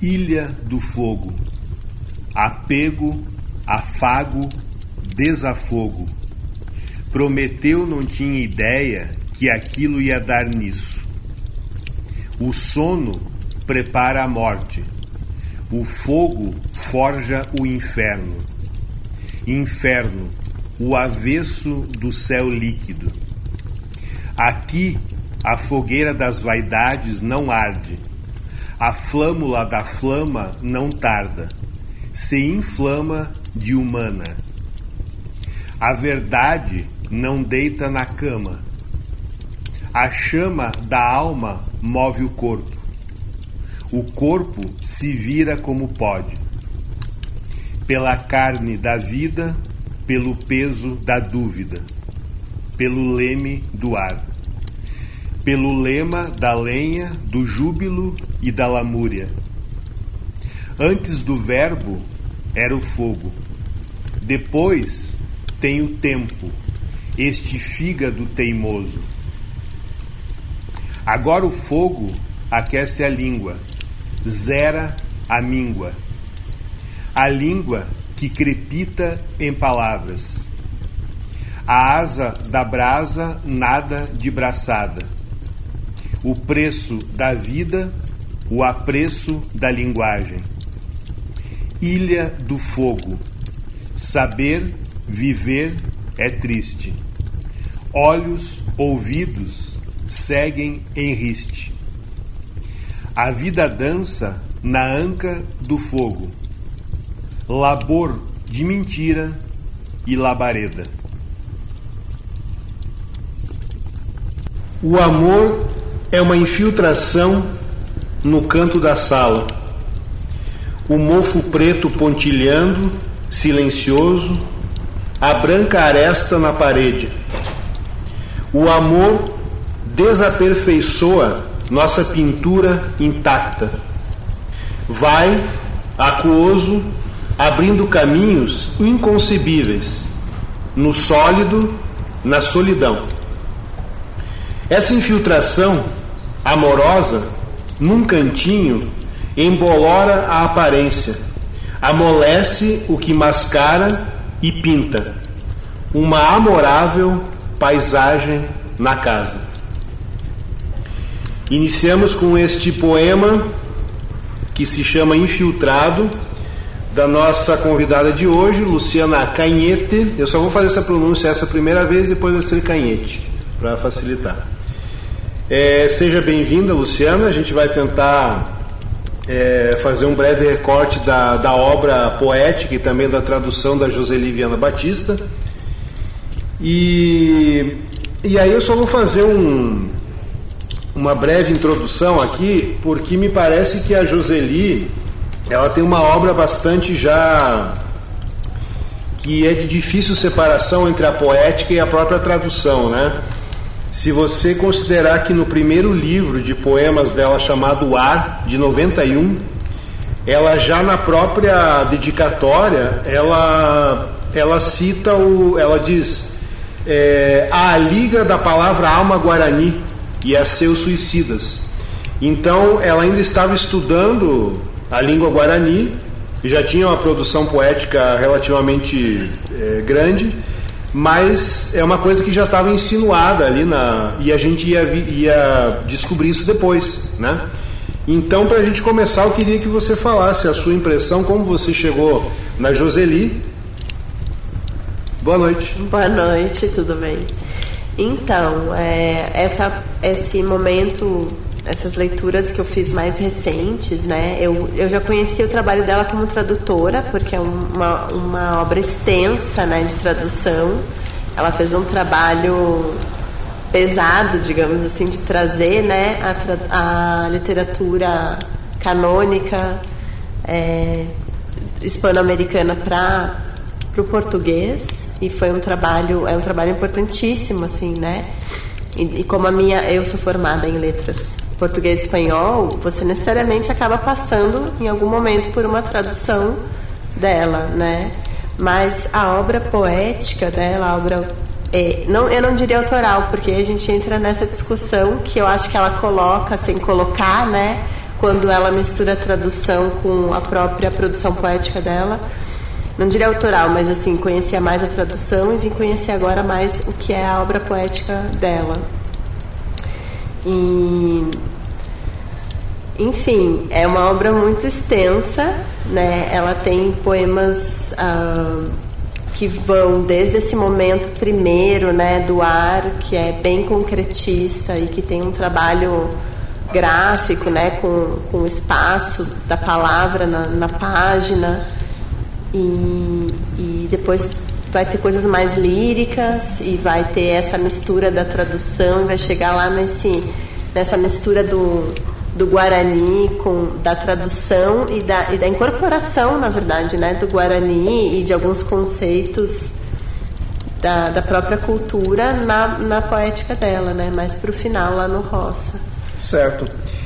Ilha do fogo, apego, afago, desafogo. Prometeu não tinha ideia que aquilo ia dar nisso. O sono prepara a morte, o fogo forja o inferno. Inferno, o avesso do céu líquido. Aqui a fogueira das vaidades não arde, a flâmula da flama não tarda, se inflama de humana. A verdade não deita na cama, a chama da alma move o corpo se vira como pode, pela carne da vida, pelo peso da dúvida, pelo leme do ar, pelo lema da lenha, do júbilo e da lamúria. Antes do verbo era o fogo, depois tem o tempo, este fígado teimoso. Agora o fogo aquece a língua, zera a míngua. A língua que crepita em palavras. A asa da brasa nada de braçada. O preço da vida, o apreço da linguagem. Ilha do fogo. Saber, viver é triste. Olhos, ouvidos seguem em riste. A vida dança na anca do fogo. Labor de mentira e labareda. O amor é uma infiltração no canto da sala. O mofo preto pontilhando, silencioso, a branca aresta na parede. O amor desaperfeiçoa nossa pintura intacta. Vai, aquoso, abrindo caminhos inconcebíveis, no sólido, na solidão. Essa infiltração amorosa, num cantinho, embolora a aparência, amolece o que mascara e pinta, uma amorável paisagem na casa. Iniciamos com este poema que se chama Infiltrado, da nossa convidada de hoje, Luciana Canhete. Eu só vou fazer essa pronúncia essa primeira vez, depois vai ser Canhete, para facilitar. Seja bem-vinda, Luciana. A gente vai tentar fazer um breve recorte da obra poética e também da tradução da Joseli Viana Batista. E aí eu só vou fazer uma breve introdução aqui, porque me parece que a Joseli, ela tem uma obra bastante já que é de difícil separação entre a poética e a própria tradução, né? Se você considerar que no primeiro livro de poemas dela, chamado Ar, de 91, ela já na própria dedicatória, ela cita, ela diz, a liga da palavra alma guarani e a seus suicidas. Então ela ainda estava estudando a língua guarani, já tinha uma produção poética relativamente grande, mas é uma coisa que já estava insinuada ali e a gente ia descobrir isso depois, né? Então, para a gente começar, eu queria que você falasse a sua impressão, como você chegou na Joseli. Boa noite. Boa noite, tudo bem? Então, esse momento, essas leituras que eu fiz mais recentes, né? Eu já conheci o trabalho dela como tradutora, porque é uma obra extensa, né, de tradução. Ela fez um trabalho pesado, digamos assim, de trazer, né, a literatura canônica hispano-americana para o português, e foi um trabalho importantíssimo, assim, né? E como eu sou formada em letras português e espanhol, você necessariamente acaba passando em algum momento por uma tradução dela, né? Mas a obra poética dela, eu não diria autoral, porque a gente entra nessa discussão que eu acho que ela coloca, sem colocar, né, quando ela mistura a tradução com a própria produção poética dela. Não diria autoral, mas assim, conhecia mais a tradução e vim conhecer agora mais o que é a obra poética dela. E, enfim, é uma obra muito extensa, né? Ela tem poemas que vão desde esse momento primeiro, né, do ar, que é bem concretista e que tem um trabalho gráfico, né, com o espaço da palavra na página, e depois vai ter coisas mais líricas e vai ter essa mistura da tradução e vai chegar lá nessa mistura do Guarani da tradução e da incorporação, na verdade, né, do Guarani e de alguns conceitos da própria cultura na poética dela, né, mais para o final lá no Roça. Certo.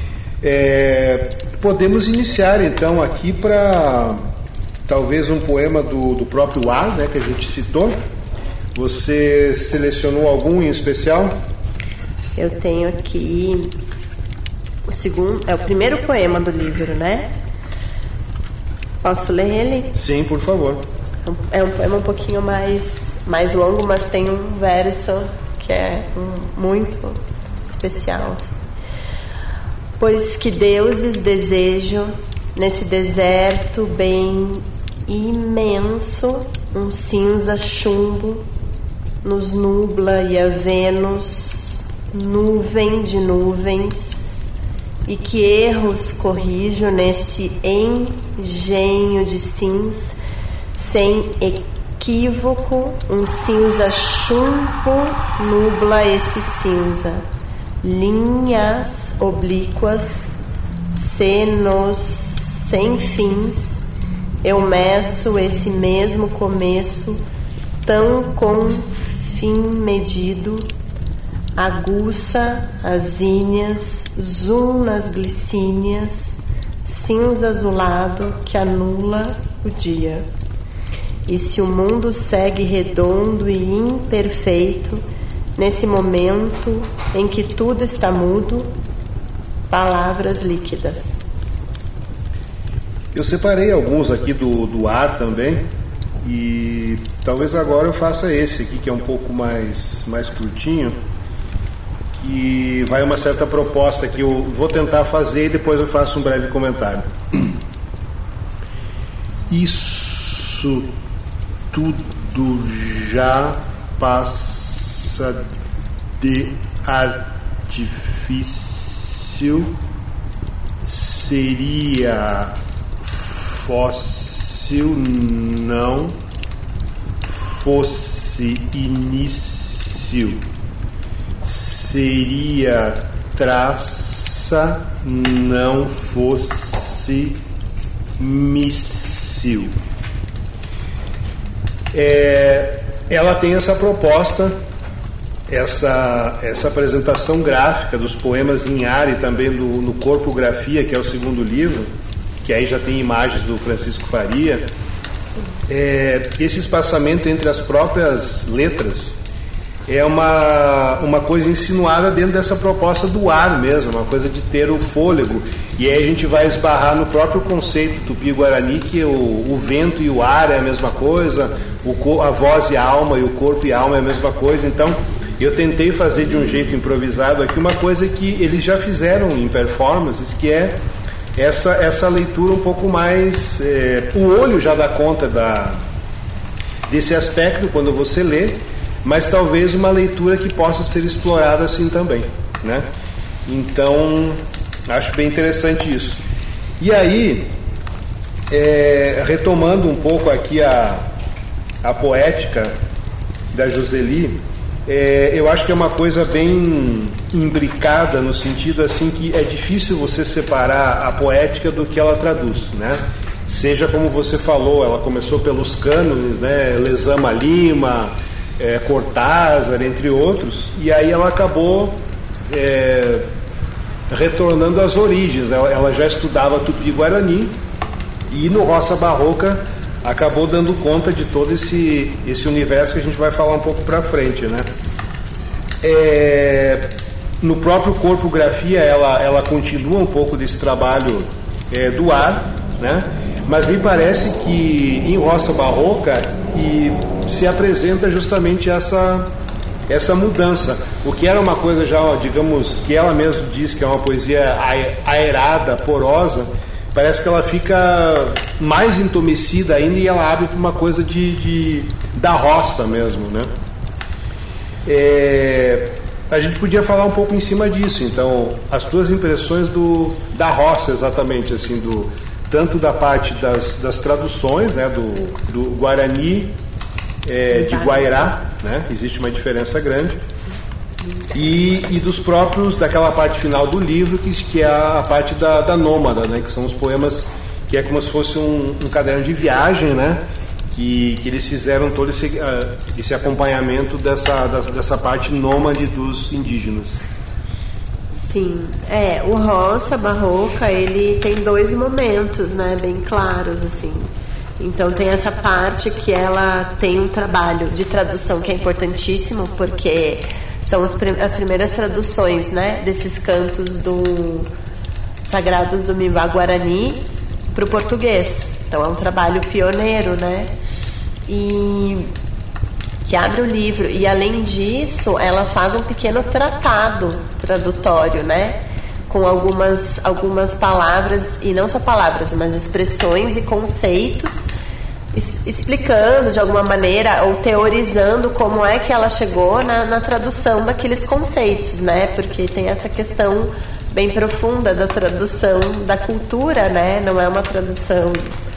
Podemos iniciar então aqui para talvez um poema do próprio Ar, né, que a gente citou. Você selecionou algum em especial? Eu tenho aqui o primeiro poema do livro, né? Posso ler ele? Sim, por favor. É um poema um pouquinho mais longo, mas tem um verso que é muito especial. Pois que deuses desejo nesse deserto bem imenso, um cinza chumbo nos nubla e a Vênus, nuvem de nuvens, e que erros corrijo nesse engenho de sims, sem equívoco, um cinza chumbo nubla esse cinza, linhas oblíquas, senos sem fins, eu meço esse mesmo começo, tão com fim medido, aguça as íneas, zoom nas glicíneas, cinza azulado que anula o dia. E se o mundo segue redondo e imperfeito, nesse momento em que tudo está mudo, palavras líquidas. Eu separei alguns aqui do Ar também, e talvez agora eu faça esse aqui, que é um pouco mais curtinho, que vai uma certa proposta que eu vou tentar fazer e depois eu faço um breve comentário. Isso tudo já passa de artifício, seria fóssil, não fosse início, seria traça, não fosse míssil. Ela tem essa proposta, essa apresentação gráfica dos poemas em ar e também no Corpografia, que é o segundo livro, que aí já tem imagens do Francisco Faria. Esse espaçamento entre as próprias letras é uma coisa insinuada dentro dessa proposta do ar mesmo, uma coisa de ter o fôlego. E aí a gente vai esbarrar no próprio conceito tupi-guarani, que o vento e o ar é a mesma coisa, a voz e a alma, e o corpo e a alma é a mesma coisa. Então eu tentei fazer de um jeito improvisado aqui uma coisa que eles já fizeram em performances, que é essa leitura um pouco mais... o olho já dá conta desse aspecto quando você lê, mas talvez uma leitura que possa ser explorada assim também, né? Então, acho bem interessante isso. E aí, retomando um pouco aqui a poética da Joseli, eu acho que é uma coisa bem imbricada, no sentido assim que é difícil você separar a poética do que ela traduz, né? Seja como você falou, ela começou pelos cânones, né? Lezama Lima, Cortázar, entre outros, e aí ela acabou retornando às origens. Ela já estudava Tupi-Guarani e no Roça Barroca acabou dando conta de todo esse universo que a gente vai falar um pouco para frente, né? no próprio corpo grafia ela continua um pouco desse trabalho do ar, né? Mas me parece que em Roça Barroca se apresenta justamente essa mudança. O que era uma coisa já, digamos, que ela mesma diz que é uma poesia aerada, porosa, parece que ela fica mais entumecida ainda e ela abre para uma coisa da roça mesmo, né? A gente podia falar um pouco em cima disso. Então, as tuas impressões da roça, exatamente, assim, tanto da parte das traduções, né, do Guarani, de Guairá, né? Existe uma diferença grande. E dos próprios, daquela parte final do livro, que é a parte da Nômada, né? Que são os poemas, que é como se fosse um caderno de viagem, né? Que eles fizeram todo esse acompanhamento dessa parte nômade dos indígenas. Sim, o Roça Barroca, ele tem 2 momentos, né, bem claros, assim. Então tem essa parte que ela tem um trabalho de tradução que é importantíssimo, porque são as primeiras traduções, né, desses cantos sagrados do Mimbá Guarani para o português. Então é um trabalho pioneiro, né, e que abre o livro. E além disso, ela faz um pequeno tratado tradutório, né, com algumas palavras, e não só palavras, mas expressões e conceitos, explicando de alguma maneira ou teorizando como é que ela chegou na tradução daqueles conceitos, né? Porque tem essa questão bem profunda da tradução da cultura, né? Não é uma tradução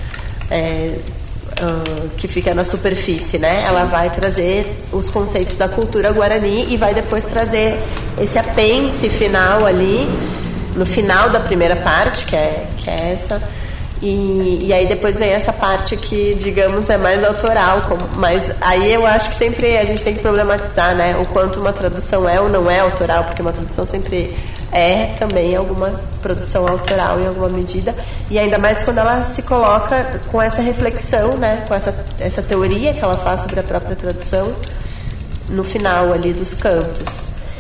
que fica na superfície, né? Ela vai trazer os conceitos da cultura guarani e vai depois trazer esse apêndice final ali, no final da primeira parte, que é essa, e aí depois vem essa parte que, digamos, é mais autoral, mas aí eu acho que sempre a gente tem que problematizar, né, o quanto uma tradução é ou não é autoral, porque uma tradução sempre é também alguma produção autoral em alguma medida, e ainda mais quando ela se coloca com essa reflexão, né, com essa teoria que ela faz sobre a própria tradução no final ali dos cantos.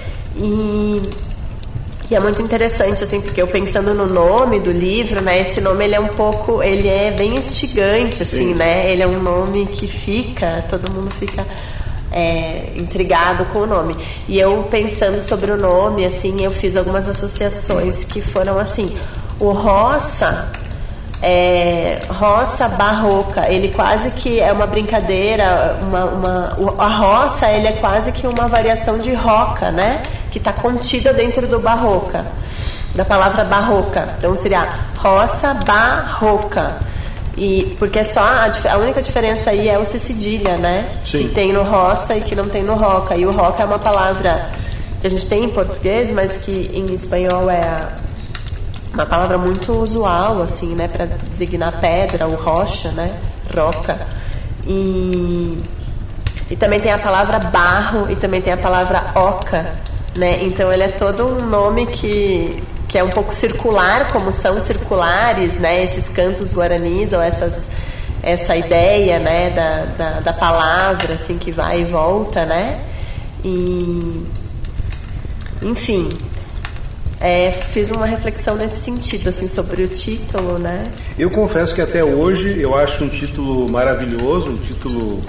E é muito interessante, assim, porque eu pensando no nome do livro, né, esse nome ele é bem instigante, assim, né, ele é um nome que todo mundo fica intrigado com o nome. E eu pensando sobre o nome, assim, eu fiz algumas associações que foram assim, o Roça Barroca, ele quase que é uma brincadeira, a roça, ele é quase que uma variação de roca, né, que está contida dentro do barroca, da palavra barroca. Então seria roça barroca, e porque só a única diferença aí é o C cedilha, né? Sim. Que tem no roça e que não tem no roca. E o roca é uma palavra que a gente tem em português, mas que em espanhol é uma palavra muito usual, assim, né, para designar pedra ou rocha, né, roca. E também tem a palavra barro e também tem a palavra oca, né? Então ele é todo um nome que é um pouco circular, como são circulares, né, esses cantos guaranis, ou essa ideia, né, da palavra, assim, que vai e volta, né? E enfim, fiz uma reflexão nesse sentido, assim, sobre o título, né? Eu confesso que até hoje eu acho um título maravilhoso, um título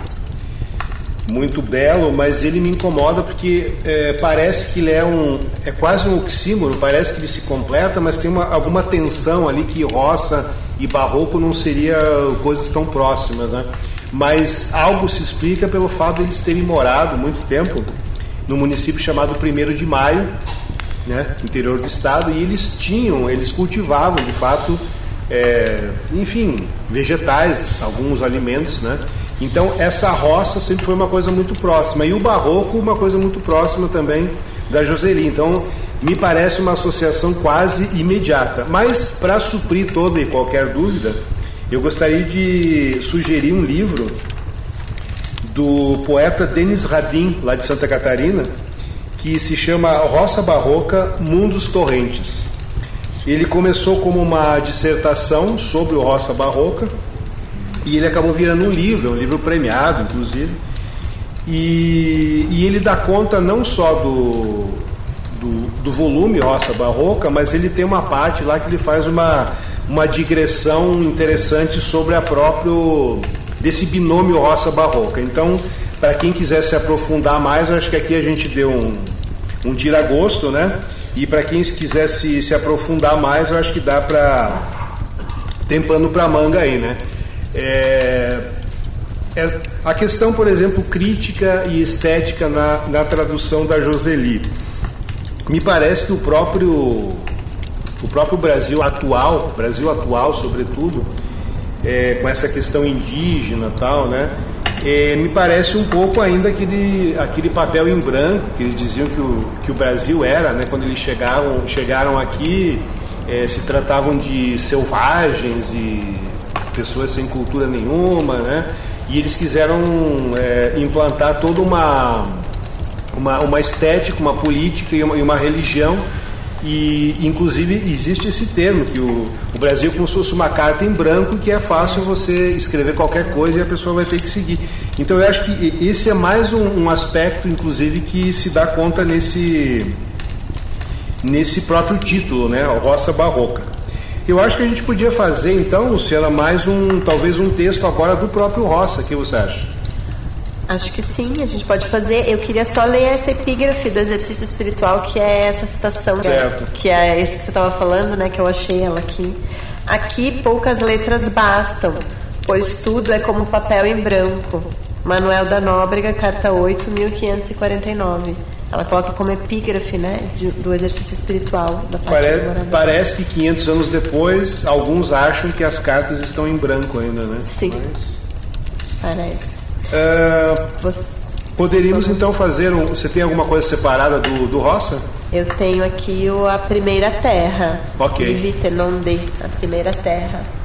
muito belo, mas ele me incomoda porque parece que ele é quase um oxímoro, parece que ele se completa, mas tem alguma tensão ali que roça e barroco não seria coisas tão próximas, né? Mas algo se explica pelo fato de eles terem morado muito tempo no município chamado 1º de Maio, né, interior do estado, e eles cultivavam de fato, enfim, vegetais, alguns alimentos, né? Então essa roça sempre foi uma coisa muito próxima, e o barroco uma coisa muito próxima também da Joseli. Então me parece uma associação quase imediata. Mas para suprir toda e qualquer dúvida, eu gostaria de sugerir um livro do poeta Denis Rabin, lá de Santa Catarina, que se chama Roça Barroca, Mundos Torrentes. Ele começou como uma dissertação sobre o Roça Barroca, e ele acabou virando um livro premiado, inclusive, e ele dá conta não só do volume Roça Barroca, mas ele tem uma parte lá que ele faz uma digressão interessante sobre desse binômio Roça Barroca. Então, para quem quiser se aprofundar mais, eu acho que aqui a gente deu um tira-gosto, né? E para quem quiser se aprofundar mais, eu acho que dá para tem pano para manga aí, né? A questão, por exemplo, crítica e estética na tradução da Joseli. Me parece que o próprio Brasil atual sobretudo, com essa questão indígena e tal, né? Me parece um pouco ainda aquele papel em branco que eles diziam que o Brasil era, né? Quando eles chegaram aqui, se tratavam de selvagens e pessoas sem cultura nenhuma, né? E eles quiseram implantar toda uma estética, uma política e uma religião. E inclusive existe esse termo que o Brasil é como se fosse uma carta em branco, que é fácil você escrever qualquer coisa e a pessoa vai ter que seguir. Então eu acho que esse é mais um aspecto, inclusive, que se dá conta nesse próprio título, né? Roça Barroca. Eu acho que a gente podia fazer então, Luciana, talvez um texto agora do próprio Roça. O que você acha? Acho que sim, a gente pode fazer. Eu queria só ler essa epígrafe do exercício espiritual, que é essa citação, que é esse que você estava falando, né? Que eu achei ela aqui. Aqui poucas letras bastam, pois tudo é como papel em branco. Manuel da Nóbrega, carta 8, 1549. Ela coloca como epígrafe, né, do exercício espiritual da parte do Parece que 500 anos depois, alguns acham que as cartas estão em branco ainda, né? Sim, parece. Poderíamos então fazer Você tem alguma coisa separada do Roça? Eu tenho aqui a Primeira Terra. Ok. Vite non de, a Primeira Terra.